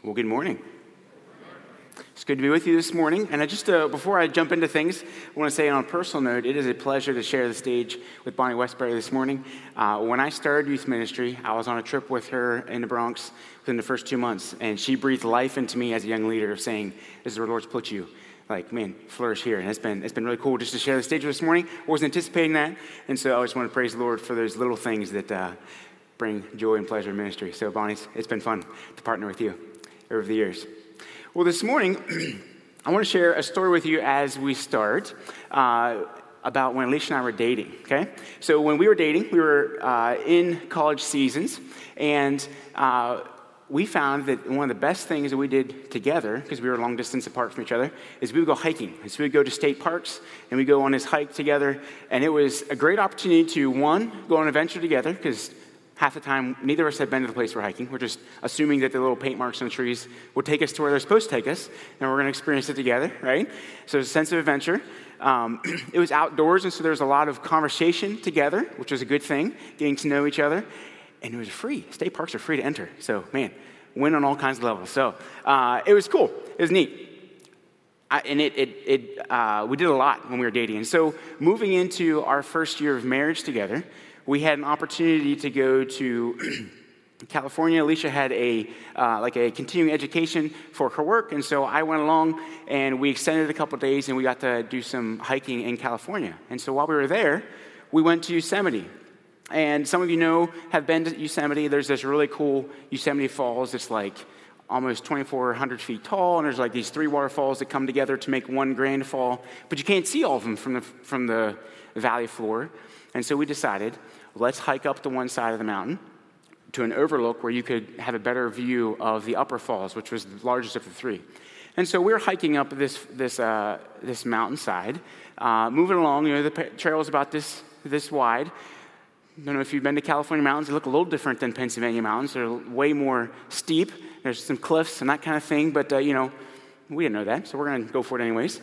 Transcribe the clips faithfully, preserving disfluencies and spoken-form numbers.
Well, good morning. It's good to be with you this morning. And I just, uh, before I jump into things, I want to say on a personal note, it is a pleasure to share the stage with Bonnie Westbury this morning. Uh, when I started youth ministry, I was on a trip with her in the Bronx within the first two months, and she breathed life into me as a young leader of saying, this is where the Lord's put you. Like, man, flourish here. And it's been it's been really cool just to share the stage this morning. I wasn't anticipating that, and so I just want to praise the Lord for those little things that uh, bring joy and pleasure in ministry. So, Bonnie, it's been fun to partner with you over the years. Well, this morning, I want to share a story with you as we start uh, about when Alicia and I were dating, okay? So when we were dating, we were uh, in college seasons, and uh, we found that one of the best things that we did together, because we were long distance apart from each other, is we would go hiking. So we would go to state parks, and we'd go on this hike together, and it was a great opportunity to, one, go on an adventure together, because half the time, neither of us had been to the place we're hiking. We're just assuming that the little paint marks on the trees will take us to where they're supposed to take us, and we're going to experience it together, right? So there's a sense of adventure. Um, it was outdoors, and so there was a lot of conversation together, which was a good thing, getting to know each other. And it was free. State parks are free to enter. So, man, win on all kinds of levels. So uh, it was cool. It was neat. I, and it, it, it uh, we did a lot when we were dating. And so moving into our first year of marriage together, we had an opportunity to go to California. Alicia had a uh, like a continuing education for her work, and so I went along, and we extended a couple days, and we got to do some hiking in California. And so while we were there, we went to Yosemite. And some of you know, have been to Yosemite. There's this really cool Yosemite Falls that's like almost twenty-four hundred feet tall, and there's like these three waterfalls that come together to make one grand fall, but you can't see all of them from the from the valley floor. And so we decided, let's hike up to one side of the mountain to an overlook where you could have a better view of the upper falls, which was the largest of the three. And so we're hiking up this this uh, this mountainside, uh, moving along. You know, the trail is about this this wide. I don't know if you've been to California mountains. They look a little different than Pennsylvania mountains. They're way more steep. There's some cliffs and that kind of thing. But, uh, you know, we didn't know that, so we're going to go for it anyways.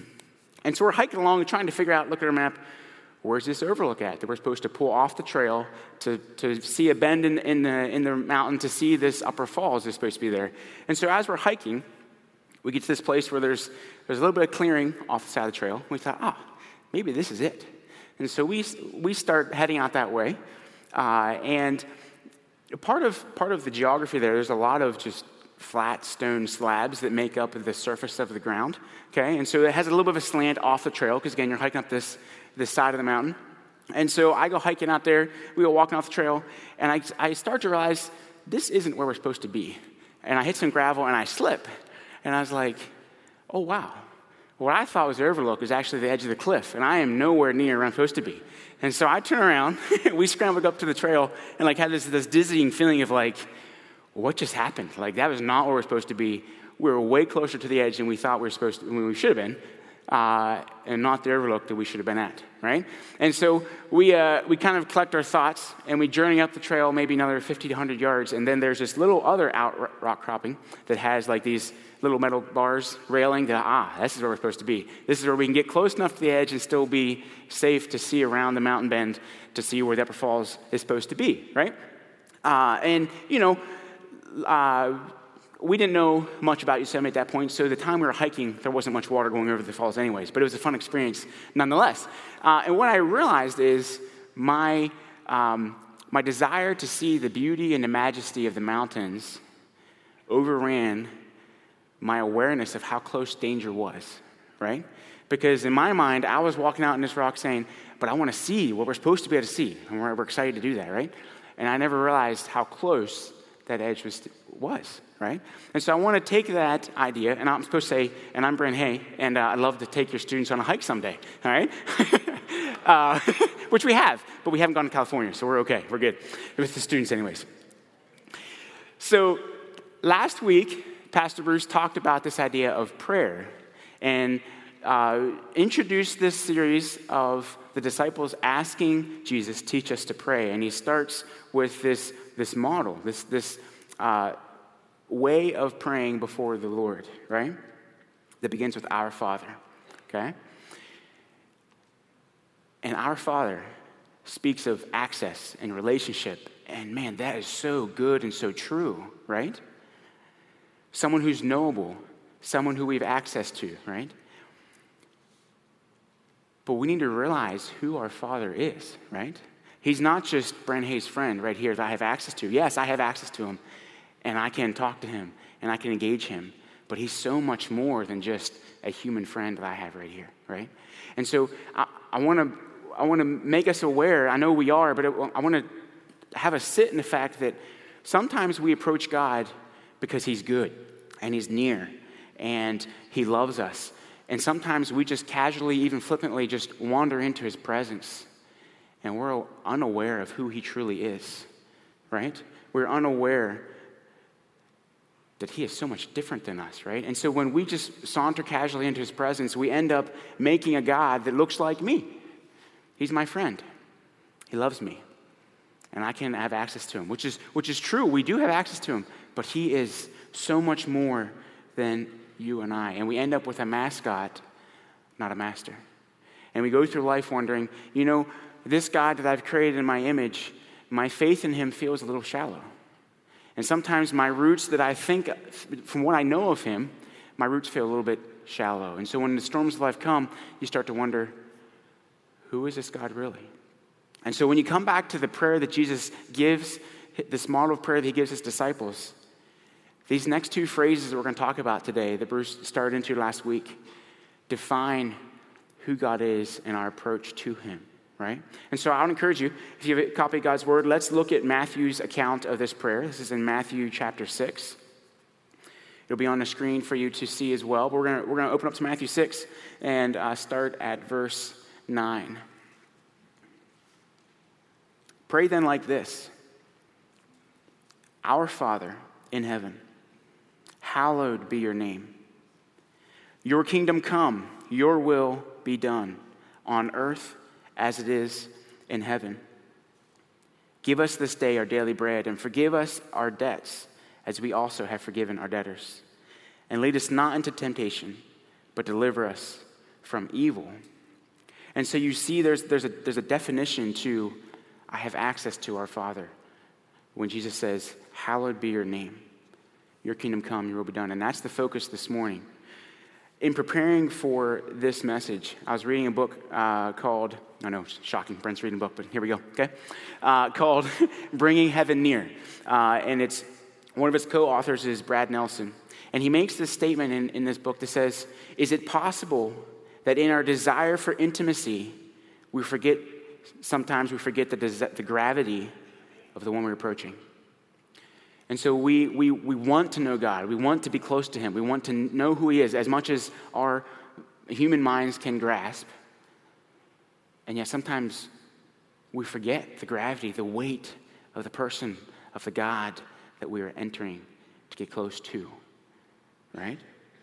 And so we're hiking along and trying to figure out, look at our map, where's this overlook at that we're supposed to pull off the trail to, to see a bend in, in, the, in the mountain to see this upper falls is supposed to be there. And so as we're hiking, we get to this place where there's, there's a little bit of clearing off the side of the trail. We thought, ah, maybe this is it. And so we we start heading out that way, uh, and part of part of the geography there, there's a lot of just flat stone slabs that make up the surface of the ground. Okay, and so it has a little bit of a slant off the trail because again, you're hiking up this this side of the mountain. And so I go hiking out there, we go walking off the trail, and I I start to realize this isn't where we're supposed to be. And I hit some gravel and I slip, and I was like, oh wow. What I thought was the overlook was actually the edge of the cliff, and I am nowhere near where I'm supposed to be. And so I turn around, we scrambled up to the trail, and like had this, this dizzying feeling of like, what just happened? Like that was not where we're supposed to be. We were way closer to the edge than we thought we were supposed to, when we should have been, uh, and not the overlook that we should have been at, right? And so we uh, we kind of collect our thoughts, and we journey up the trail maybe another fifty to one hundred yards, and then there's this little other out rock cropping that has like these little metal bars railing that, ah, this is where we're supposed to be. This is where we can get close enough to the edge and still be safe to see around the mountain bend to see where the upper falls is supposed to be, right? Uh, and, you know, uh, we didn't know much about Yosemite at that point, so the time we were hiking, there wasn't much water going over the falls anyways, but it was a fun experience nonetheless. Uh, and what I realized is my, um, my desire to see the beauty and the majesty of the mountains overran my awareness of how close danger was, right? Because in my mind, I was walking out in this rock saying, but I want to see what we're supposed to be able to see, and we're, we're excited to do that, right? And I never realized how close that edge was, was, right? And so I want to take that idea, and I'm supposed to say, and I'm Brent Hay, and uh, I'd love to take your students on a hike someday, all right? uh, which we have, but we haven't gone to California, so we're okay. We're good with the students anyways. So last week, Pastor Bruce talked about this idea of prayer and uh, introduced this series of the disciples asking Jesus, teach us to pray. And he starts with this, this model, this, this uh, way of praying before the Lord, right? That begins with our Father, okay? And our Father speaks of access and relationship. And man, that is so good and so true, right? someone who's knowable, someone who we have access to, right? But we need to realize who our Father is, right? He's not just Brent Hayes' friend right here that I have access to. Yes, I have access to him, and I can talk to him, and I can engage him. But he's so much more than just a human friend that I have right here, right? And so I, I want to I want to make us aware. I know we are, but it, I want to have us sit in the fact that sometimes we approach God because he's good, and he's near, and he loves us. And sometimes we just casually, even flippantly, just wander into his presence. And we're unaware of who he truly is, right? We're unaware that he is so much different than us, right? And so when we just saunter casually into his presence, we end up making a God that looks like me. He's my friend. He loves me. And I can have access to him, which is which is true. We do have access to him. But he is so much more than you and I. And we end up with a mascot, not a master. And we go through life wondering, you know, this God that I've created in my image, my faith in him feels a little shallow. And sometimes my roots that I think, from what I know of him, my roots feel a little bit shallow. And so when the storms of life come, you start to wonder, who is this God really? And so when you come back to the prayer that Jesus gives, this model of prayer that he gives his disciples, these next two phrases that we're going to talk about today, that Bruce started into last week, define who God is and our approach to him, right? And so I would encourage you, if you have a copy of God's word, let's look at Matthew's account of this prayer. This is in Matthew chapter six. It'll be on the screen for you to see as well. But we're going to, we're going to open up to Matthew six and uh, start at verse nine. Pray then like this: Our Father in heaven, hallowed be your name. Your kingdom come, your will be done, on earth as it is in heaven. Give us this day our daily bread, and forgive us our debts, as we also have forgiven our debtors. And lead us not into temptation, but deliver us from evil. And so you see there's, there's, a, there's a definition to, I have access to our Father. When Jesus says, hallowed be your name. Your kingdom come, your will be done. And that's the focus this morning. In preparing for this message, I was reading a book uh, called, I know, shocking, Brent's reading a book, but here we go, okay? Uh, called Bringing Heaven Near. Uh, and it's, one of its co-authors is Brad Nelson. And he makes this statement in, in this book that says, is it possible that in our desire for intimacy, we forget, sometimes we forget the, the gravity of the one we're approaching? And so we, we we want to know God. We want to be close to him. We want to know who he is as much as our human minds can grasp. And yet sometimes we forget the gravity, the weight of the person, of the God that we are entering to get close to, right?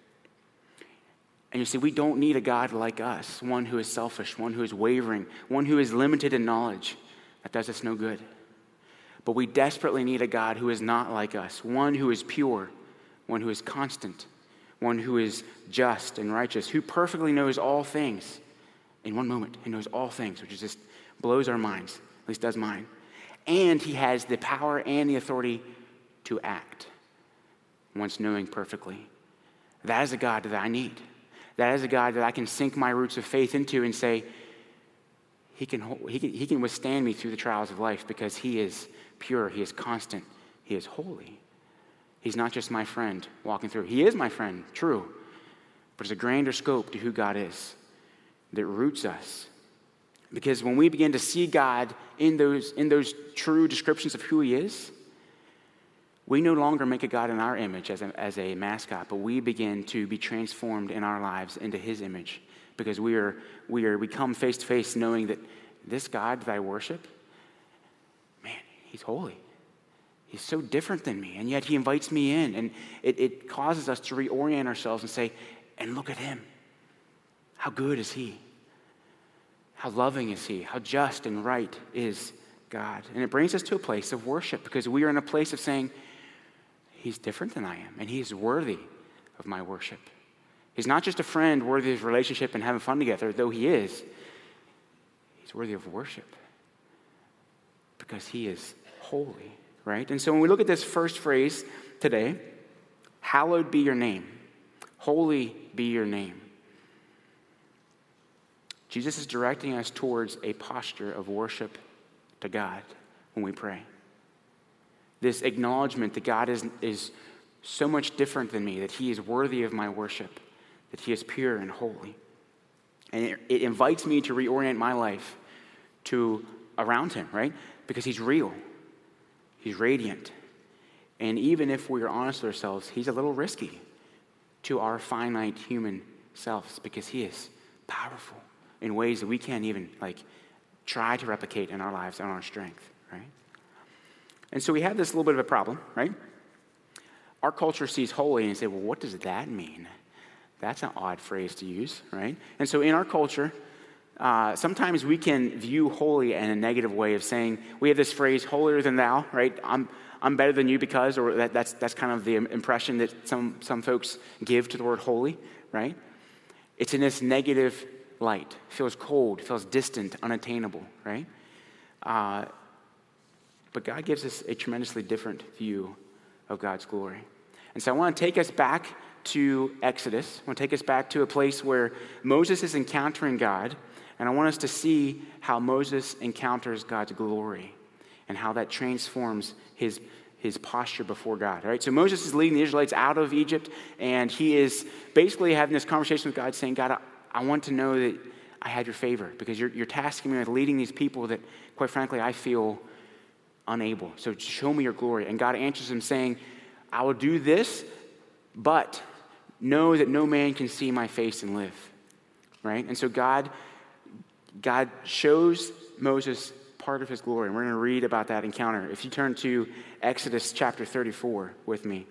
And you see, we don't need a God like us, one who is selfish, one who is wavering, one who is limited in knowledge. That does us no good. But we desperately need a God who is not like us, one who is pure, one who is constant, one who is just and righteous, who perfectly knows all things. In one moment, he knows all things, which just blows our minds, at least does mine. And he has the power and the authority to act once knowing perfectly. That is a God that I need. That is a God that I can sink my roots of faith into and say, he can, he can, he can withstand me through the trials of life because he is pure, he is constant, he is holy. He's not just my friend walking through. He is my friend, true. But there's a grander scope to who God is that roots us. Because when we begin to see God in those, in those true descriptions of who he is, we no longer make a God in our image as a, as a mascot, but we begin to be transformed in our lives into his image. Because we are, we are, we come face to face knowing that this God that I worship, man, he's holy. He's so different than me, and yet he invites me in, and it, it causes us to reorient ourselves and say, and look at him. How good is he? How loving is he? How just and right is God? And it brings us to a place of worship because we are in a place of saying, he's different than I am, and he is worthy of my worship. He's not just a friend worthy of relationship and having fun together, though he is. He's worthy of worship because he is holy, right? And so when we look at this first phrase today, Hallowed be your name. Holy be your name. Jesus is directing us towards a posture of worship to God when we pray. This acknowledgement that God is, is so much different than me, that he is worthy of my worship, that he is pure and holy. And it, it invites me to reorient my life to around him, right? Because he's real. He's radiant. And even if we're honest with ourselves, he's a little risky to our finite human selves because he is powerful in ways that we can't even like try to replicate in our lives on our strength, right? And so we have this little bit of a problem, right? Our culture sees holy and say, well, what does that mean? That's an odd phrase to use, right? And so in our culture, uh, sometimes we can view holy in a negative way of saying, we have this phrase, holier than thou, right? I'm I'm better than you because, or that, that's that's kind of the impression that some, some folks give to the word holy, right? It's in this negative light. Feels cold, feels distant, unattainable, right? Uh, but God gives us a tremendously different view of God's glory. And so I want to take us back to Exodus. I want to take us back to a place where Moses is encountering God, and I want us to see how Moses encounters God's glory and how that transforms his his posture before God. All right, so Moses is leading the Israelites out of Egypt, and he is basically having this conversation with God, saying, God, I, I want to know that I have your favor because you're, you're tasking me with leading these people that, quite frankly, I feel unable. So show me your glory. And God answers him saying, I will do this, but know that no man can see my face and live. Right? And so God, God shows Moses part of his glory. And we're going to read about that encounter. If you turn to Exodus chapter thirty-four with me,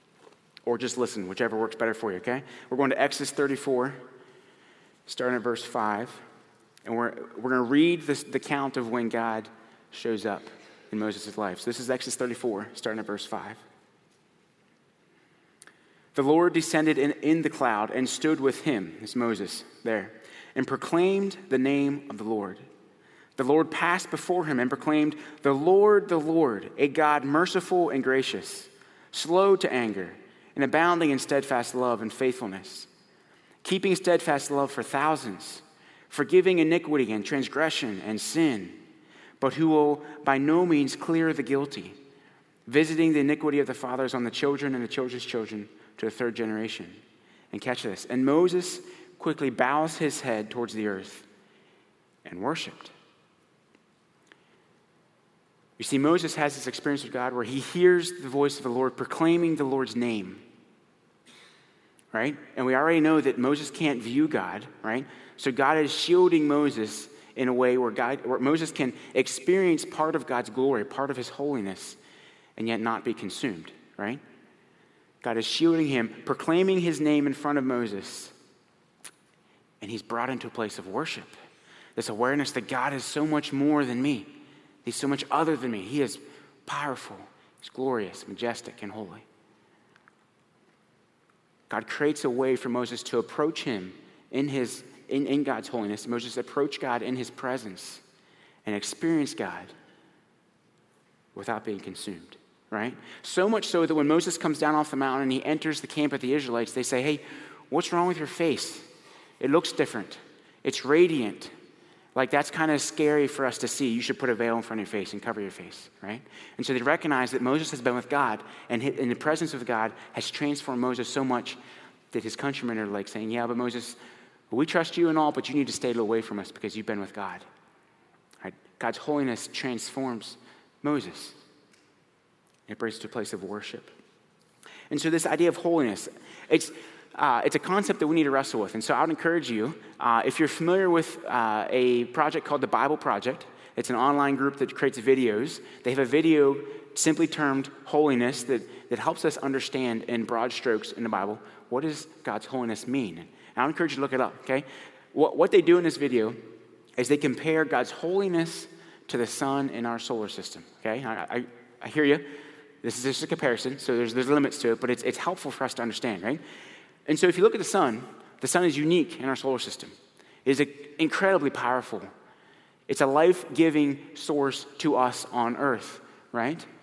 or just listen, whichever works better for you, okay? We're going to Exodus thirty-four, starting at verse five. And we're, we're going to read this, the count of when God shows up in Moses' life. So this is Exodus thirty-four, starting at verse five. The Lord descended in, in the cloud and stood with him, it's Moses there, and proclaimed the name of the Lord. The Lord passed before him and proclaimed, the Lord, the Lord, a God merciful and gracious, slow to anger, and abounding in steadfast love and faithfulness, keeping steadfast love for thousands, forgiving iniquity and transgression and sin, but who will by no means clear the guilty, visiting the iniquity of the fathers on the children and the children's children to the third generation. And catch this. And Moses quickly bows his head towards the earth and worshiped. You see, Moses has this experience with God where he hears the voice of the Lord proclaiming the Lord's name, right? And we already know that Moses can't view God, right? So God is shielding Moses in a way where, God, where Moses can experience part of God's glory, part of his holiness, and yet not be consumed, right? God is shielding him, proclaiming his name in front of Moses, and he's brought into a place of worship. This awareness that God is so much more than me. He's so much other than me. He is powerful. He's glorious, majestic, and holy. God creates a way for Moses to approach him in his in, in God's holiness. Moses approached God in his presence and experience God without being consumed, right? So much so that when Moses comes down off the mountain and he enters the camp of the Israelites, they say, hey, what's wrong with your face? It looks different. It's radiant. Like, that's kind of scary for us to see. You should put a veil in front of your face and cover your face, right? And so they recognize that Moses has been with God, and in the presence of God has transformed Moses so much that his countrymen are like saying, yeah, but Moses, we trust you and all, but you need to stay away from us because you've been with God. Right? God's holiness transforms Moses. It brings it to a place of worship. And so this idea of holiness, it's Uh, it's a concept that we need to wrestle with. And so I would encourage you, uh, if you're familiar with uh, a project called the Bible Project, it's an online group that creates videos. They have a video simply termed Holiness that, that helps us understand in broad strokes in the Bible, what does God's holiness mean? And I would encourage you to look it up, okay? What, what they do in this video is they compare God's holiness to the sun in our solar system, okay? I, I, I hear you. This is just a comparison, so there's, there's limits to it, but it's, it's helpful for us to understand, right? And so if you look at the sun, the sun is unique in our solar system. It is incredibly powerful. It's a life-giving source to us on earth, right?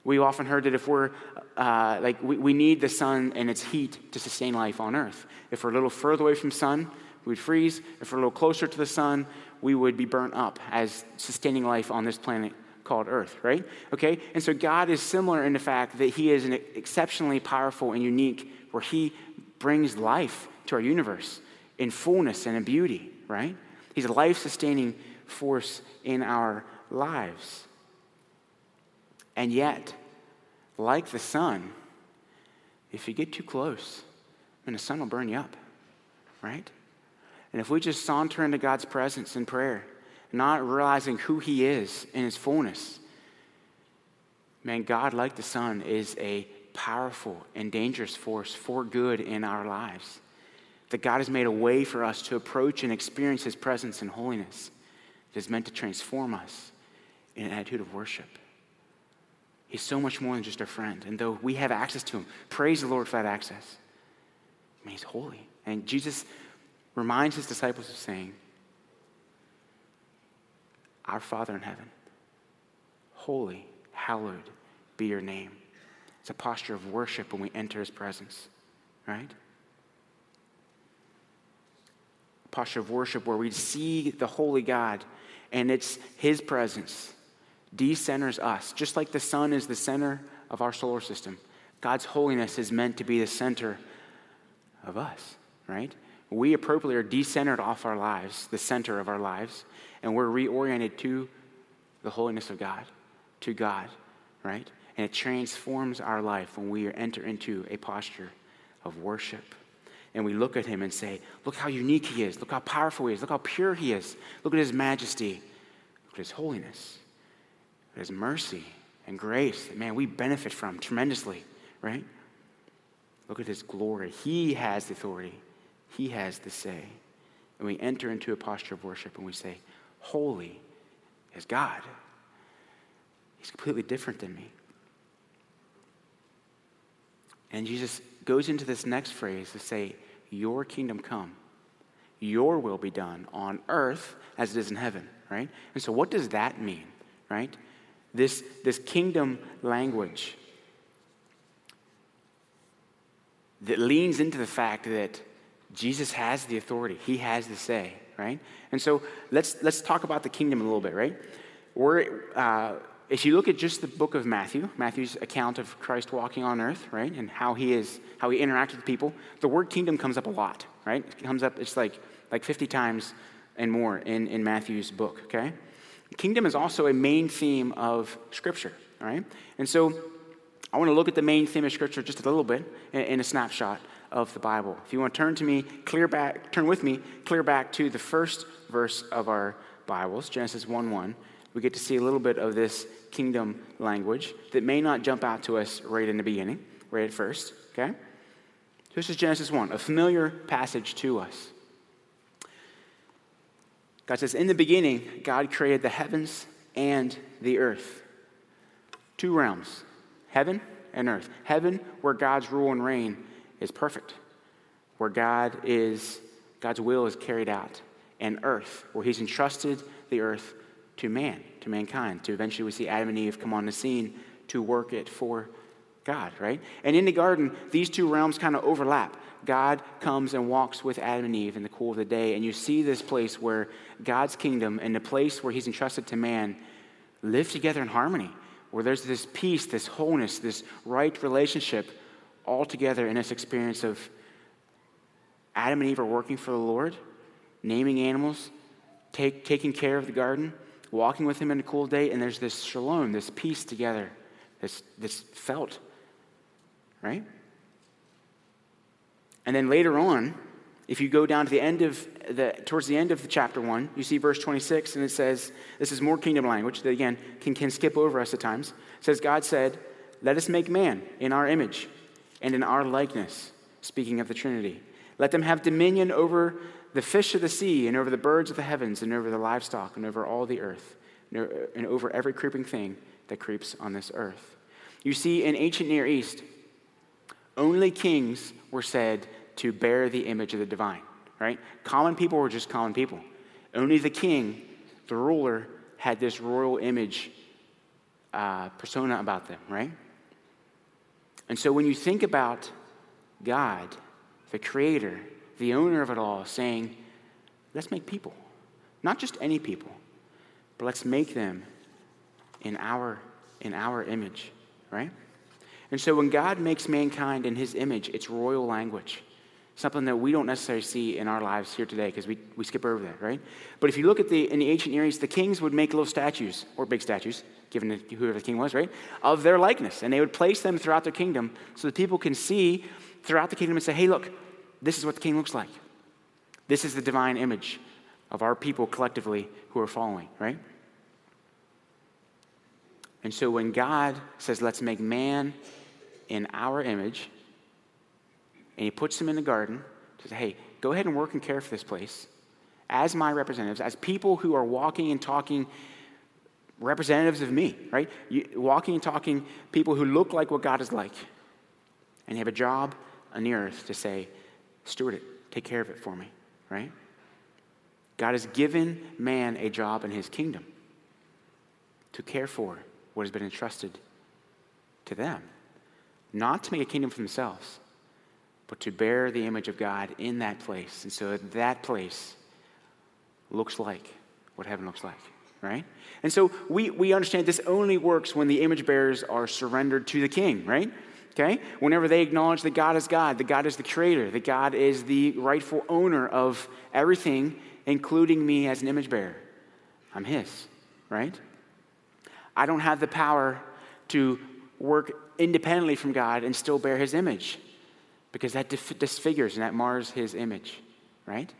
We've often heard that if we're, uh, like, we, we need the sun and its heat to sustain life on earth. If we're a little further away from sun, we'd freeze. If we're a little closer to the sun, we would be burnt up as sustaining life on this planet called Earth, right? Okay? And so God is similar in the fact that he is an exceptionally powerful and unique, where he brings life to our universe in fullness and in beauty, right? He's a life-sustaining force in our lives. And yet, like the sun, if you get too close, then the sun will burn you up, right? And if we just saunter into God's presence in prayer, not realizing who he is in his fullness, man, God, like the sun, is a powerful and dangerous force for good in our lives. That God has made a way for us to approach and experience his presence in holiness that is meant to transform us in an attitude of worship. He's so much more than just our friend. And though we have access to him, praise the Lord for that access. I mean, he's holy. And Jesus reminds his disciples of saying, "Our Father in heaven, holy, hallowed be your name." It's a posture of worship when we enter his presence, right? A posture of worship where we see the holy God, and it's his presence decenters us. Just like the sun is the center of our solar system, God's holiness is meant to be the center of us, right? We appropriately are decentered off our lives, the center of our lives, and we're reoriented to the holiness of God, to God, right? And it transforms our life when we enter into a posture of worship. And we look at him and say, look how unique he is. Look how powerful he is. Look how pure he is. Look at his majesty. Look at his holiness. Look at his mercy and grace that, man, we benefit from tremendously, right? Look at his glory. He has the authority. He has the say. And we enter into a posture of worship and we say, holy is God. He's completely different than me. And Jesus goes into this next phrase to say, your kingdom come, your will be done on earth as it is in heaven, right? And so what does that mean, right? This, this kingdom language that leans into the fact that Jesus has the authority. He has the say, right? And so let's let's talk about the kingdom a little bit, right? We're, uh, if you look at just the book of Matthew, Matthew's account of Christ walking on earth, right, and how he is, how he interacted with people, the word kingdom comes up a lot, right? It comes up, it's like like fifty times and more in, in Matthew's book, okay? Kingdom is also a main theme of Scripture, all right? And so I want to look at the main theme of Scripture just a little bit in, in a snapshot of the Bible. If you want to turn to me, clear back, turn with me, clear back to the first verse of our Bibles, Genesis one one. We get to see a little bit of this kingdom language that may not jump out to us right in the beginning, right at first, okay? So this is Genesis one, a familiar passage to us. God says, in the beginning, God created the heavens and the earth. Two realms, heaven and earth. Heaven, where God's rule and reign is perfect, where God is, God's will is carried out, and earth, where he's entrusted the earth to man, to mankind, to eventually we see Adam and Eve come on the scene to work it for God, right? And in the garden, these two realms kind of overlap. God comes and walks with Adam and Eve in the cool of the day, and you see this place where God's kingdom and the place where he's entrusted to man live together in harmony, where there's this peace, this wholeness, this right relationship all together in this experience of Adam and Eve are working for the Lord, naming animals, take, taking care of the garden, walking with him in the cool day, and there's this shalom, this peace together that's, that's felt, right? And then later on, if you go down to the end of the, towards the end of the chapter one, you see verse twenty-six, and it says, this is more kingdom language that again can, can skip over us at times. It says, God said, let us make man in our image and in our likeness, speaking of the Trinity. Let them have dominion over the fish of the sea and over the birds of the heavens and over the livestock and over all the earth and over every creeping thing that creeps on this earth. You see, in ancient Near East, only kings were said to bear the image of the divine, right? Common people were just common people. Only the king, the ruler, had this royal image uh, persona about them, right? And so when you think about God, the creator, the owner of it all, saying, let's make people. Not just any people, but let's make them in our, in our image, right? And so when God makes mankind in his image, it's royal language. Something that we don't necessarily see in our lives here today because we, we skip over that, right? But if you look at the, in the ancient Near East, the kings would make little statues, or big statues, given whoever the king was, right, of their likeness. And they would place them throughout their kingdom so that people can see throughout the kingdom and say, hey, look, this is what the king looks like. This is the divine image of our people collectively who are following, right? And so when God says, let's make man in our image, and he puts them in the garden, says, hey, go ahead and work and care for this place as my representatives, as people who are walking and talking representatives of me, right? You, walking and talking people who look like what God is like. And you have a job on the earth to say, steward it, take care of it for me, right? God has given man a job in his kingdom to care for what has been entrusted to them. Not to make a kingdom for themselves, but to bear the image of God in that place. And so that place looks like what heaven looks like, right? And so we, we understand this only works when the image bearers are surrendered to the king, right? Okay? Whenever they acknowledge that God is God, that God is the creator, that God is the rightful owner of everything, including me as an image bearer. I'm his, right? I don't have the power to work independently from God and still bear his image, because that dif- disfigures and that mars his image, right?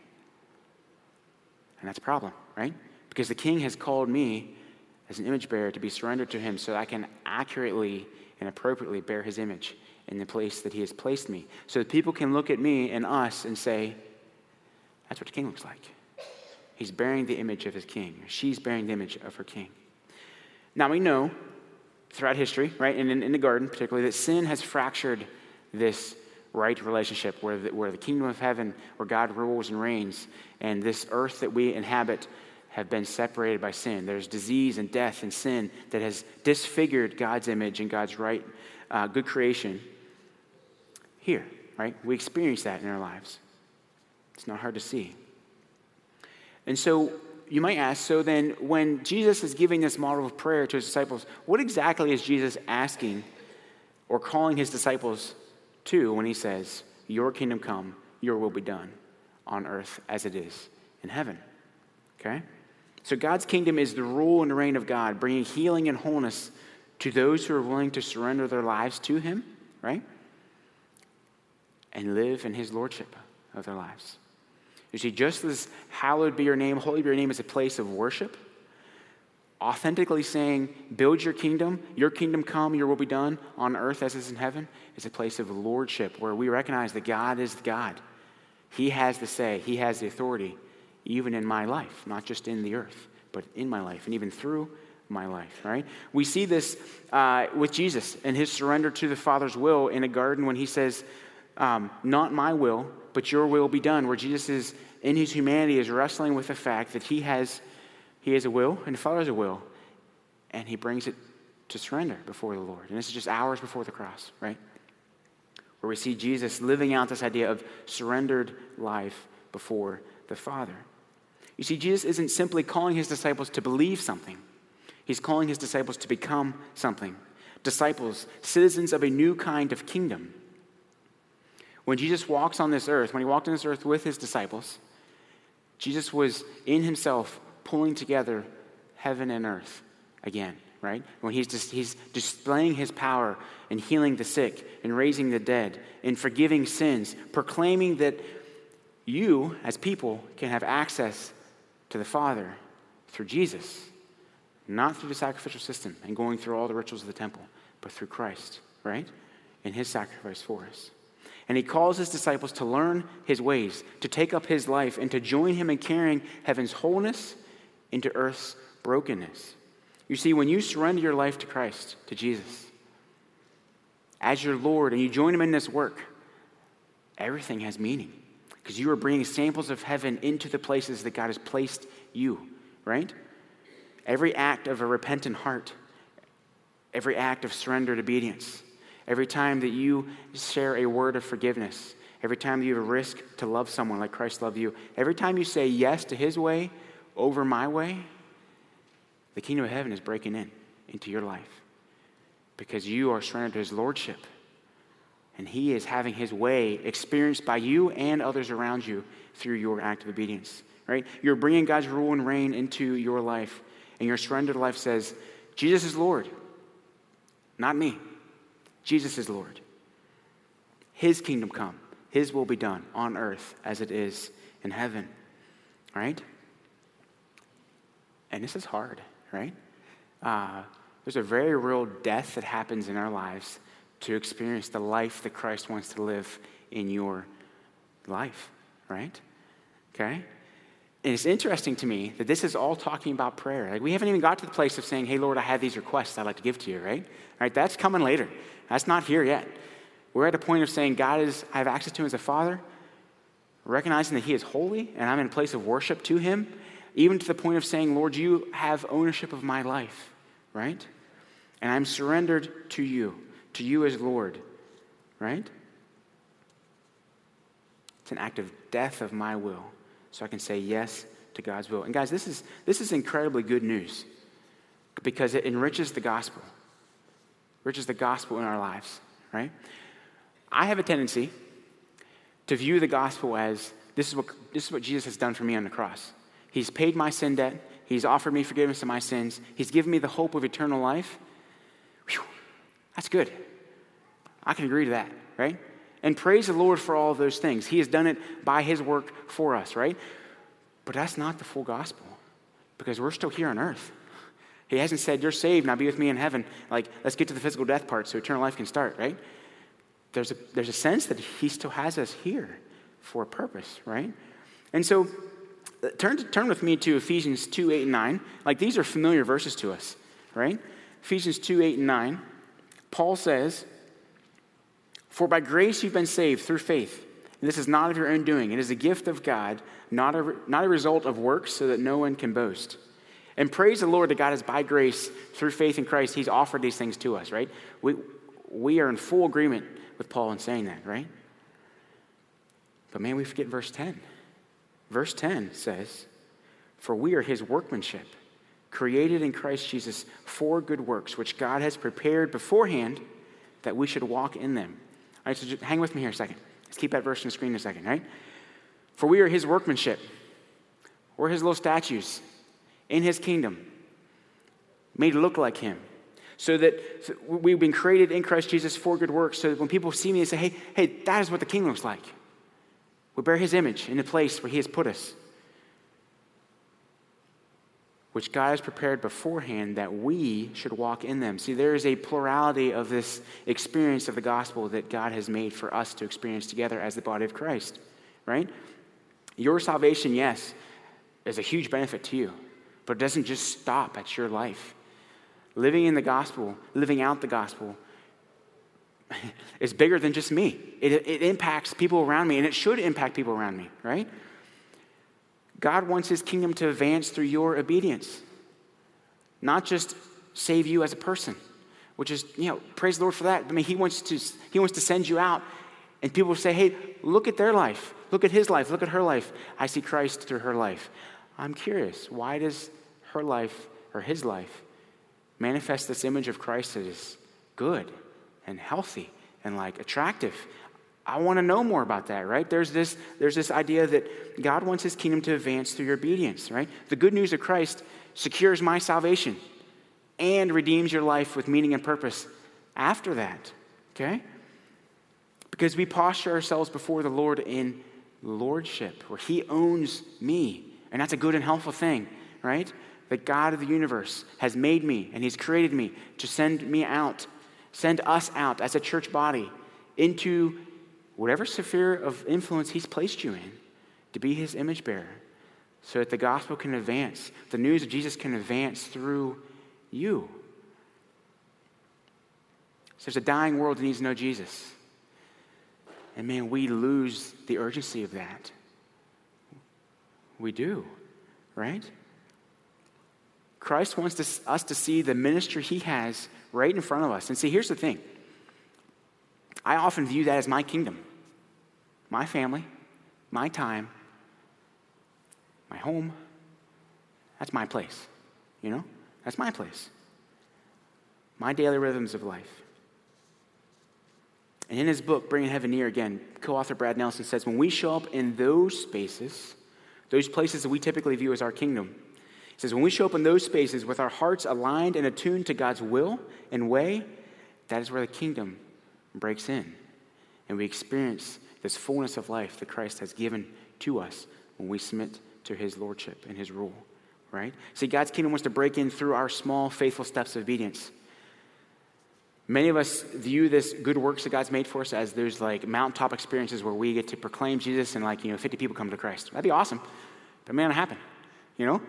And that's a problem, right? Because the king has called me as an image bearer to be surrendered to him so that I can accurately and appropriately bear his image in the place that he has placed me. So that people can look at me and us and say, that's what the king looks like. He's bearing the image of his king. Or she's bearing the image of her king. Now we know throughout history, right, and in, in the garden particularly, that sin has fractured this right relationship where the, where the kingdom of heaven, where God rules and reigns, and this earth that we inhabit have been separated by sin. There's disease and death and sin that has disfigured God's image and God's right, uh, good creation here, right? We experience that in our lives. It's not hard to see. And so you might ask, so then when Jesus is giving this model of prayer to his disciples, what exactly is Jesus asking or calling his disciples to when he says, your kingdom come, your will be done on earth as it is in heaven? Okay? So God's kingdom is the rule and the reign of God, bringing healing and wholeness to those who are willing to surrender their lives to him, right? And live in his lordship of their lives. You see, just as hallowed be your name, holy be your name is a place of worship, authentically saying, build your kingdom, your kingdom come, your will be done on earth as it is in heaven, is a place of lordship where we recognize that God is God. He has the say, he has the authority, even in my life, not just in the earth, but in my life and even through my life, right? We see this uh, with Jesus and his surrender to the Father's will in a garden when he says, um, not my will, but your will be done, where Jesus is, in his humanity, is wrestling with the fact that he has he has a will and the Father has a will, and he brings it to surrender before the Lord. And this is just hours before the cross, right? Where we see Jesus living out this idea of surrendered life before the Father. You see, Jesus isn't simply calling his disciples to believe something. He's calling his disciples to become something. Disciples, citizens of a new kind of kingdom. When Jesus walks on this earth, when he walked on this earth with his disciples, Jesus was in himself pulling together heaven and earth again, right? When he's just, he's displaying his power in healing the sick, in raising the dead, in forgiving sins, proclaiming that you, as people, can have access to the Father through Jesus, not through the sacrificial system and going through all the rituals of the temple, but through Christ, right? And his sacrifice for us. And he calls his disciples to learn his ways, to take up his life, and to join him in carrying heaven's wholeness into earth's brokenness. You see, when you surrender your life to Christ, to Jesus, as your Lord, and you join him in this work, everything has meaning. Because you are bringing samples of heaven into the places that God has placed you, right? Every act of a repentant heart, every act of surrendered obedience, every time that you share a word of forgiveness, every time that you have a risk to love someone like Christ loved you, every time you say yes to his way over my way, the kingdom of heaven is breaking in into your life because you are surrendered to his lordship. And he is having his way experienced by you and others around you through your act of obedience, right? You're bringing God's rule and reign into your life. And your surrendered life says, Jesus is Lord, not me. Jesus is Lord. His kingdom come. His will be done on earth as it is in heaven, right? And this is hard, right? Uh, there's a very real death that happens in our lives to experience the life that Christ wants to live in your life, right? Okay? And it's interesting to me that this is all talking about prayer. Like we haven't even got to the place of saying, hey, Lord, I have these requests I'd like to give to you, right? Right? That's coming later. That's not here yet. We're at a point of saying, God is, I have access to him as a father, recognizing that he is holy, and I'm in a place of worship to him, even to the point of saying, Lord, you have ownership of my life, right? And I'm surrendered to you. To you as Lord, right? It's an act of death of my will, so I can say yes to God's will. And guys, this is this is incredibly good news because it enriches the gospel, enriches the gospel in our lives, right? I have a tendency to view the gospel as this is what this is what Jesus has done for me on the cross. He's paid my sin debt. He's offered me forgiveness of my sins. He's given me the hope of eternal life. Whew. That's good. I can agree to that, right? And praise the Lord for all of those things. He has done it by his work for us, right? But that's not the full gospel because we're still here on earth. He hasn't said, you're saved, now be with me in heaven. Like, let's get to the physical death part so eternal life can start, right? There's a, there's a sense that he still has us here for a purpose, right? And so turn, to, turn with me to Ephesians two, eight, and nine. Like, these are familiar verses to us, right? Ephesians two, eight, and nine. Paul says, for by grace you've been saved through faith. And this is not of your own doing. It is a gift of God, not a, not a result of works, so that no one can boast. And praise the Lord that God is by grace, through faith in Christ, he's offered these things to us, right? We, we are in full agreement with Paul in saying that, right? But man, we forget verse ten. Verse ten says, for we are his workmanship, created in Christ Jesus for good works, which God has prepared beforehand that we should walk in them. All right, so just hang with me here a second. Let's keep that verse on the screen a second, right? For we are his workmanship. We're his little statues in his kingdom, made to look like him. So that so we've been created in Christ Jesus for good works, so that when people see me, they say, hey, hey, that is what the king looks like. We bear his image in the place where he has put us, which God has prepared beforehand that we should walk in them. See, there is a plurality of this experience of the gospel that God has made for us to experience together as the body of Christ, right? Your salvation, yes, is a huge benefit to you, but it doesn't just stop at your life. Living in the gospel, living out the gospel is bigger than just me. It, it impacts people around me, and it should impact people around me, right? God wants his kingdom to advance through your obedience, not just save you as a person, which is, you know, praise the Lord for that. I mean, he wants to, he wants to send you out, and people say, hey, look at their life. Look at his life. Look at her life. I see Christ through her life. I'm curious, why does her life or his life manifest this image of Christ that is good and healthy and like attractive? I want to know more about that, right? There's this, there's this idea that God wants his kingdom to advance through your obedience, right? The good news of Christ secures my salvation and redeems your life with meaning and purpose after that, okay? Because we posture ourselves before the Lord in lordship, where he owns me, and that's a good and helpful thing, right? The God of the universe has made me, and he's created me to send me out, send us out as a church body into whatever sphere of influence he's placed you in, to be his image bearer, so that the gospel can advance, the news of Jesus can advance through you. So there's a dying world that needs to know Jesus. And man, we lose the urgency of that. We do, right? Christ wants to, us to see the ministry he has right in front of us. And see, here's the thing. I often view that as my kingdom, my family, my time, my home. That's my place, you know? That's my place. My daily rhythms of life. And in his book, Bringing Heaven Near, again, co-author Brad Nelson says, when we show up in those spaces, those places that we typically view as our kingdom, he says, when we show up in those spaces with our hearts aligned and attuned to God's will and way, that is where the kingdom breaks in. And we experience this fullness of life that Christ has given to us when we submit to his lordship and his rule, right? See, God's kingdom wants to break in through our small, faithful steps of obedience. Many of us view this good works that God's made for us as those like mountaintop experiences where we get to proclaim Jesus and like, you know, fifty people come to Christ. That'd be awesome. But man, it happen, you know?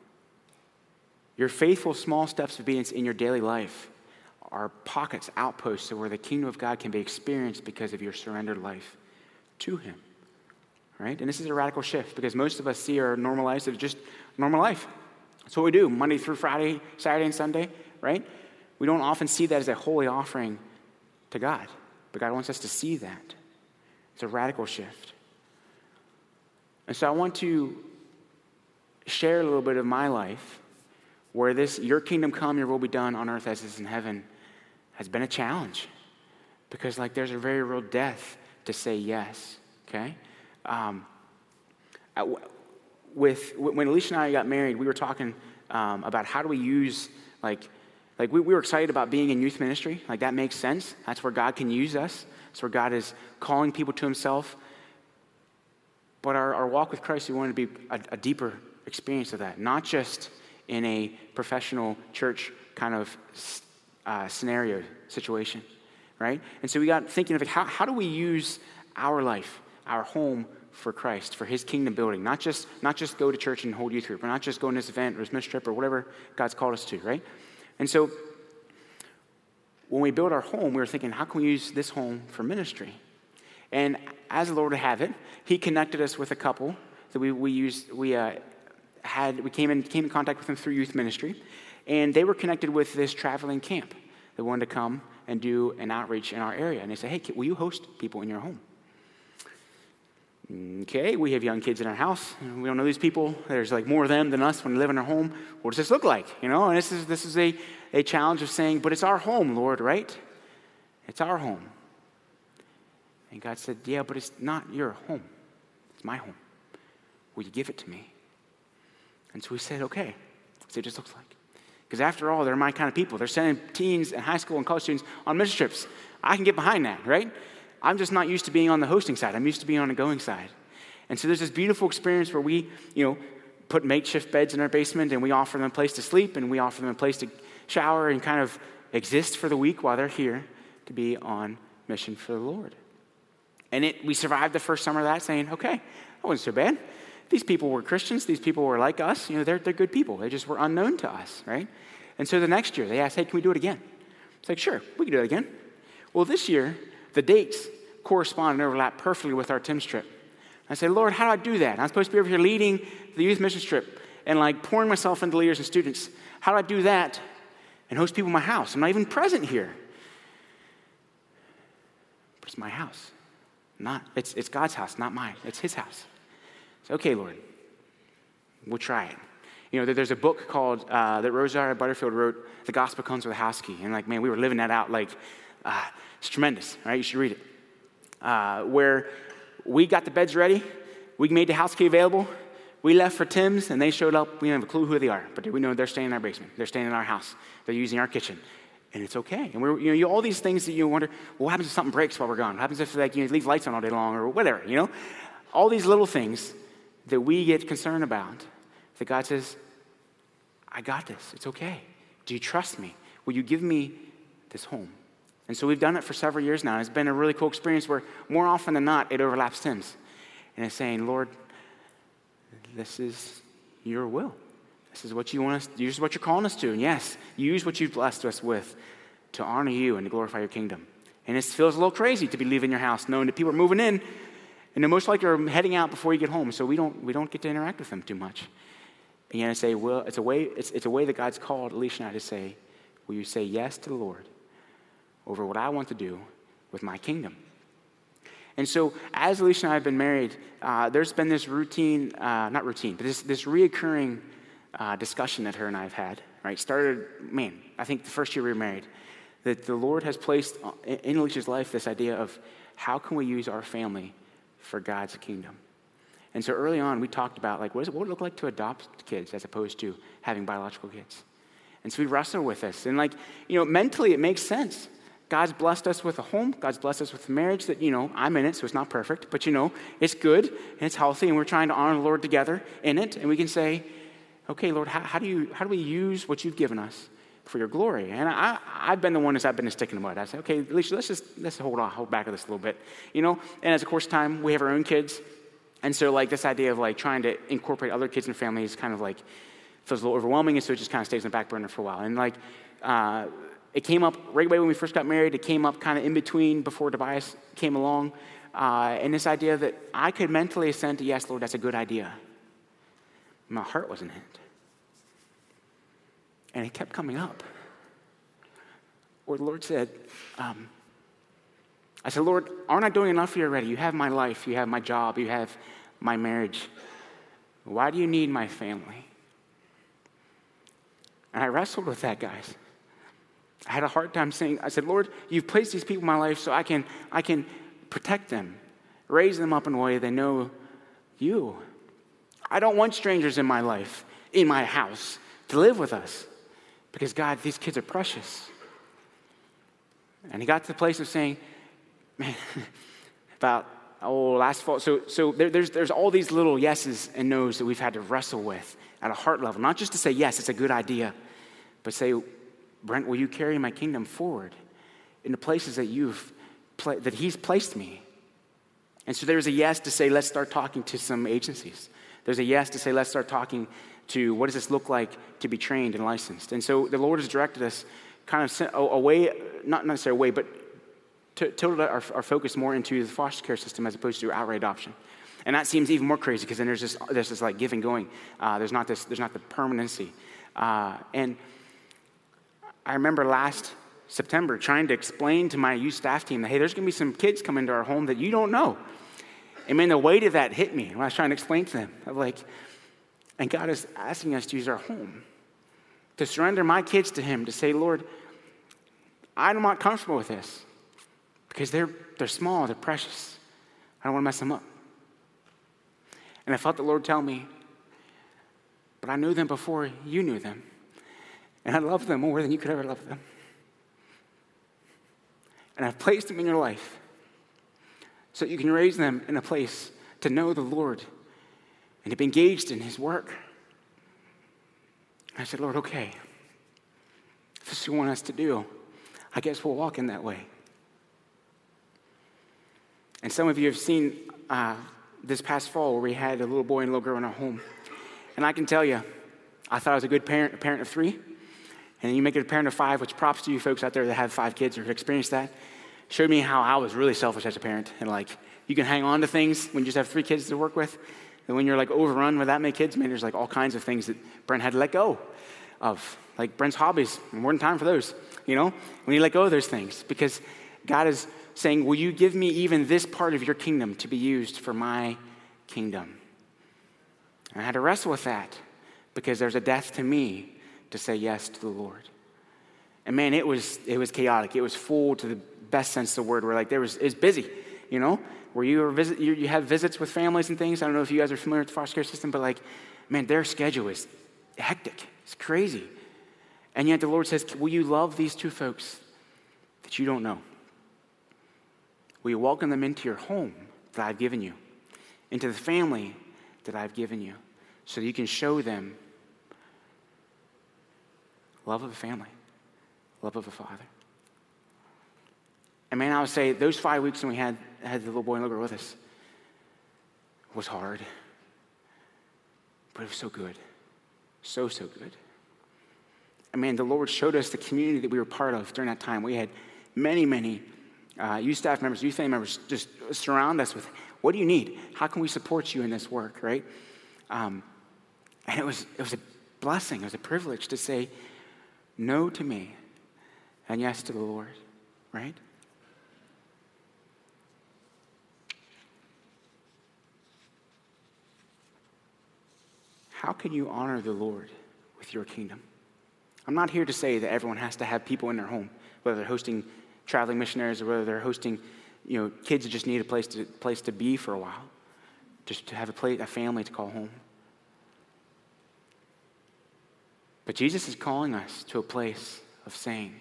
Your faithful small steps of obedience in your daily life are pockets, outposts of where the kingdom of God can be experienced because of your surrendered life to him, right? And this is a radical shift because most of us see our normal lives as just normal life. That's what we do Monday through Friday, Saturday and Sunday, right? We don't often see that as a holy offering to God, but God wants us to see that. It's a radical shift. And so I want to share a little bit of my life where this, your kingdom come, your will be done on earth as it is in heaven, has been a challenge. Because like there's a very real death to say yes, okay? Um, I, with, when Alicia and I got married, we were talking um, about how do we use, like, like we, we were excited about being in youth ministry. Like that makes sense. That's where God can use us. That's where God is calling people to himself. But our, our walk with Christ, we wanted to be a, a deeper experience of that, not just in a professional church kind of uh, scenario situation, right? And so we got thinking of it, how, how do we use our life, our home for Christ, for his kingdom building? Not just, not just go to church and hold youth group, or not just go on this event or this mission trip or whatever God's called us to, right? And so when we build our home, we were thinking, how can we use this home for ministry? And as the Lord would have it, he connected us with a couple that we, we used, we uh, had, we came in, came in contact with them through youth ministry. And they were connected with this traveling camp that wanted to come and do an outreach in our area. And they said, hey, will you host people in your home? Okay, we have young kids in our house. We don't know these people. There's like more of them than us when we live in our home. What does this look like? You know, and this is this is a, a challenge of saying, but it's our home, Lord, right? It's our home. And God said, yeah, but it's not your home. It's my home. Will you give it to me? And so we said, okay. Let's see what this looks like. Because after all, they're my kind of people. They're sending teens and high school and college students on mission trips. I can get behind that, right? I'm just not used to being on the hosting side. I'm used to being on the going side. And so there's this beautiful experience where we, you know, put makeshift beds in our basement and we offer them a place to sleep and we offer them a place to shower and kind of exist for the week while they're here to be on mission for the Lord. And it, we survived the first summer of that saying, okay, that wasn't so bad. These people were Christians. These people were like us. You know, they're, they're good people. They just were unknown to us, right? And so the next year they asked, hey, can we do it again? It's like, sure, we can do it again. Well, this year, the dates correspond and overlap perfectly with our Tim's trip. I said, Lord, how do I do that? I'm supposed to be over here leading the youth mission trip and like pouring myself into leaders and students. How do I do that and host people in my house? I'm not even present here. But it's my house. Not, it's, it's God's house, not mine. It's his house. So, okay, Lord, we'll try it. You know, there's a book called, uh, that Rosaria Butterfield wrote, The Gospel Comes with a House Key. And like, man, we were living that out like, uh, it's tremendous, right? You should read it. Uh, where we got the beds ready, we made the house key available, we left for Tim's, and they showed up. We didn't have a clue who they are, but we know they're staying in our basement. They're staying in our house. They're using our kitchen, and it's okay. And we're, you know, you, all these things that you wonder, well, what happens if something breaks while we're gone? What happens if like you know, leave lights on all day long, or whatever? You know, all these little things that we get concerned about. That God says, I got this. It's okay. Do you trust me? Will you give me this home? And so we've done it for several years now. And it's been a really cool experience where more often than not, it overlaps Tim's. And it's saying, Lord, this is your will. This is what you want us, this is what you're calling us to. And yes, use what you've blessed us with to honor you and to glorify your kingdom. And it feels a little crazy to be leaving your house knowing that people are moving in and they're most likely are heading out before you get home. So we don't, we don't get to interact with them too much. And you gotta say, well, it's a way, it's, it's a way that God's called Alicia and I to say, will you say yes to the Lord over what I want to do with my kingdom? And so as Alicia and I have been married, uh, there's been this routine, uh, not routine, but this, this reoccurring uh, discussion that her and I have had, right? Started, man, I think the first year we were married, that the Lord has placed in Alicia's life this idea of how can we use our family for God's kingdom? And so early on, we talked about, like, what, is it, what would it look like to adopt kids as opposed to having biological kids? And so we wrestle with this. And, like, you know, mentally it makes sense. God's blessed us with a home. God's blessed us with a marriage that, you know, I'm in it, so it's not perfect. But, you know, it's good and it's healthy, and we're trying to honor the Lord together in it. And we can say, okay, Lord, how, how do you how do we use what you've given us for your glory? And I, I've been the one that's I've been a stick in the mud. I say, okay, Alicia, let's just let's hold on, hold back of this a little bit, you know. And as the course of time, we have our own kids, and so like this idea of like trying to incorporate other kids in the family is kind of like feels a little overwhelming, and so it just kind of stays in the back burner for a while. And like uh, it came up right away when we first got married. It came up kind of in between before Tobias came along, uh, and this idea that I could mentally assent to yes, Lord, that's a good idea. My heart wasn't in it. And it kept coming up. Where the Lord said, um, I said, Lord, aren't I doing enough for you already? You have my life, you have my job, you have my marriage. Why do you need my family? And I wrestled with that, guys. I had a hard time saying, I said, Lord, you've placed these people in my life so I can, I can protect them, raise them up in a way they know you. I don't want strangers in my life, in my house, to live with us. Because, God, these kids are precious. And he got to the place of saying, man, about, oh, last fall. So so there, there's, there's all these little yeses and nos that we've had to wrestle with at a heart level. Not just to say, yes, it's a good idea, but say, Brent, will you carry my kingdom forward in the places that you've, pla- that he's placed me? And so there's a yes to say, let's start talking to some agencies. There's a yes to say, let's start talking to what does this look like to be trained and licensed. And so the Lord has directed us kind of away, not necessarily away, but to tilt our, our focus more into the foster care system as opposed to outright adoption. And that seems even more crazy because then there's this, there's this like give and going. Uh, there's not this, there's not the permanency. Uh, and I remember last September trying to explain to my youth staff team that, hey, there's going to be some kids come into our home that you don't know. And man, the weight of that hit me when I was trying to explain to them. I'm like, and God is asking us to use our home, to surrender my kids to him, to say, Lord, I'm not comfortable with this because they're, they're small, they're precious. I don't want to mess them up. And I felt the Lord tell me, but I knew them before you knew them. And I love them more than you could ever love them. And I've placed them in your life so that you can raise them in a place to know the Lord and to be engaged in his work. I said, Lord, okay, if this is what you want us to do, I guess we'll walk in that way. And some of you have seen uh, this past fall where we had a little boy and a little girl in our home. And I can tell you, I thought I was a good parent, a parent of three. And then you make it a parent of five, which props to you folks out there that have five kids or have experienced that. Showed me how I was really selfish as a parent. And like, you can hang on to things when you just have three kids to work with. And when you're like overrun with that many kids, man, there's like all kinds of things that Brent had to let go of. Like Brent's hobbies, more than time for those, you know? When you let go of those things, because God is saying, will you give me even this part of your kingdom to be used for my kingdom? And I had to wrestle with that because there's a death to me to say yes to the Lord. And man, it was it was chaotic. It was full to the best sense of the word, where like there was, it was busy, you know? Where you, were visit, you you have visits with families and things. I don't know if you guys are familiar with the foster care system, but like, man, their schedule is hectic. It's crazy. And yet the Lord says, will you love these two folks that you don't know? Will you welcome them into your home that I've given you, into the family that I've given you, so that you can show them love of a family, love of a father? And man, I would say those five weeks when we had, had the little boy and little girl with us was hard, but it was so good. So, so good. And man, the Lord showed us the community that we were part of during that time. We had many, many uh, youth staff members, youth family members just surround us with, what do you need? How can we support you in this work, right? Um, And it was, it was a blessing, it was a privilege to say no to me and yes to the Lord, right? How can you honor the Lord with your kingdom? I'm not here to say that everyone has to have people in their home, whether they're hosting traveling missionaries or whether they're hosting, you know, kids that just need a place to place to be for a while, just to have a place, a family to call home. But Jesus is calling us to a place of saying,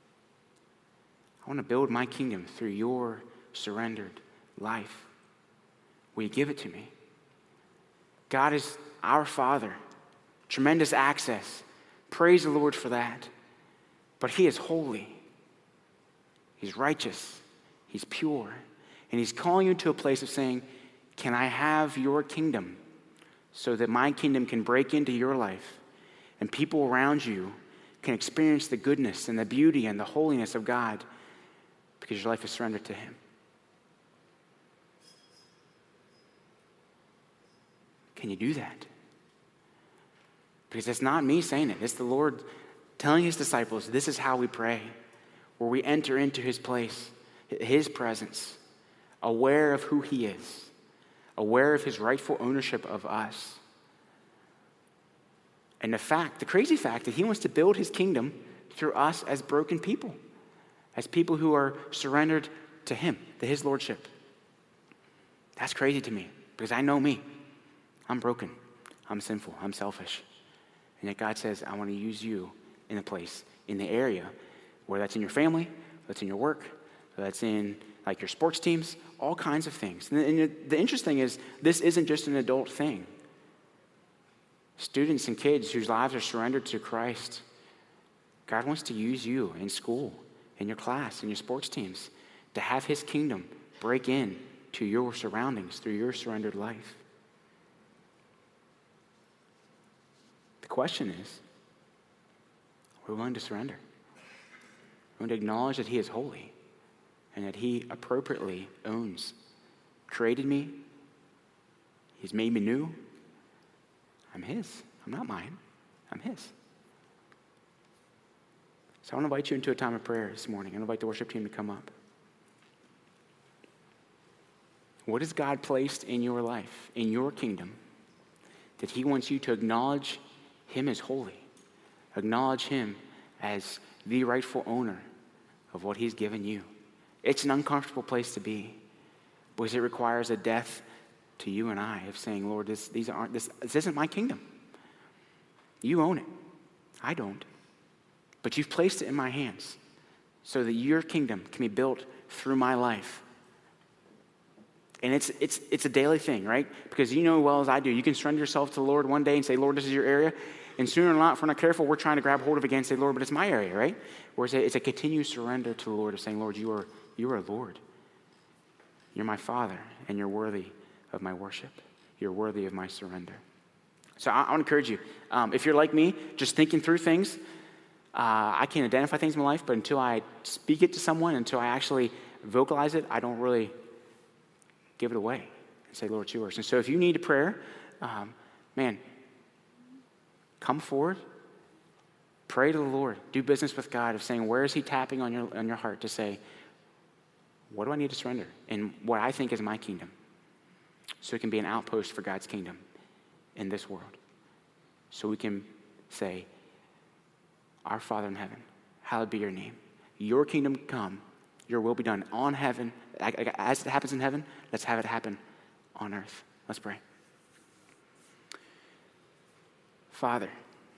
I want to build my kingdom through your surrendered life. Will you give it to me? God is our Father, tremendous access. Praise the Lord for that. But he is holy. He's righteous. He's pure. And he's calling you to a place of saying, can I have your kingdom so that my kingdom can break into your life and people around you can experience the goodness and the beauty and the holiness of God because your life is surrendered to him? Can you do that? Because it's not me saying it. It's the Lord telling his disciples, this is how we pray, where we enter into his place, his presence, aware of who he is, aware of his rightful ownership of us. And the fact, the crazy fact that he wants to build his kingdom through us as broken people, as people who are surrendered to him, to his lordship. That's crazy to me because I know me. I'm broken. I'm sinful. I'm selfish. And yet God says, I want to use you in a place, in the area, where that's in your family, that's in your work, that's in like your sports teams, all kinds of things. And the, and the interesting is, this isn't just an adult thing. Students and kids whose lives are surrendered to Christ, God wants to use you in school, in your class, in your sports teams, to have his kingdom break in to your surroundings through your surrendered life. The question is, are we willing to surrender? We're going to acknowledge that he is holy and that he appropriately owns, created me. He's made me new. I'm his. I'm not mine. I'm his. So I want to invite you into a time of prayer this morning. I invite the worship team to come up. What has God placed in your life, in your kingdom, that he wants you to acknowledge him as holy, acknowledge him as the rightful owner of what he's given you? It's an uncomfortable place to be because it requires a death to you and I of saying, Lord, this, these aren't, this, this isn't my kingdom. You own it. I don't. But you've placed it in my hands so that your kingdom can be built through my life. And it's it's it's a daily thing, right? Because you know as well as I do, you can surrender yourself to the Lord one day and say, Lord, this is your area. And sooner or not, if we're not careful, we're trying to grab hold of it again and say, Lord, but it's my area, right? Whereas it's a continued surrender to the Lord of saying, Lord, you are you are Lord. You're my Father, and you're worthy of my worship. You're worthy of my surrender. So I, I want to encourage you. Um, if you're like me, just thinking through things, uh, I can identify things in my life, but until I speak it to someone, until I actually vocalize it, I don't really give it away and say, Lord, it's yours. And so if you need a prayer, um, man, come forward, pray to the Lord, do business with God of saying, where is he tapping on your on your heart to say, what do I need to surrender in what I think is my kingdom? So it can be an outpost for God's kingdom in this world. So we can say, our Father in heaven, hallowed be your name. Your kingdom come, your will be done on heaven. As it happens in heaven, let's have it happen on earth. Let's pray. Father,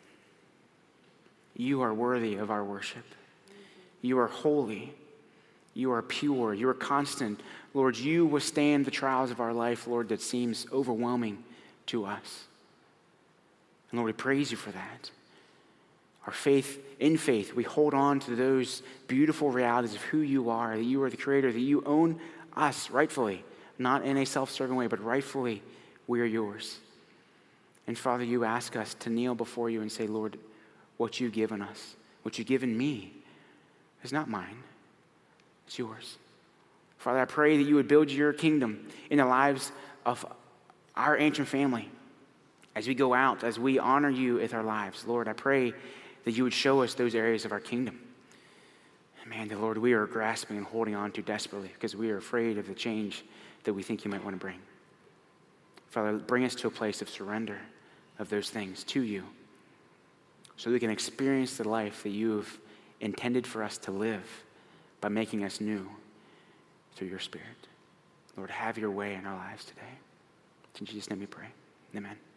you are worthy of our worship. You are holy. You are pure. You are constant. Lord, you withstand the trials of our life, Lord, that seems overwhelming to us. And Lord, we praise you for that. Our faith, in faith, we hold on to those beautiful realities of who you are, that you are the creator, that you own us rightfully, not in a self-serving way, but rightfully we are yours. And Father, you ask us to kneel before you and say, Lord, what you've given us, what you've given me is not mine, it's yours. Father, I pray that you would build your kingdom in the lives of our ancient family As we go out, as we honor you with our lives, Lord, I pray that you would show us those areas of our kingdom. Man, the Lord, we are grasping and holding on to desperately because we are afraid of the change that we think you might want to bring. Father, bring us to a place of surrender of those things to you so we can experience the life that you have intended for us to live by making us new through your Spirit. Lord, have your way in our lives today. In Jesus' name we pray. Amen.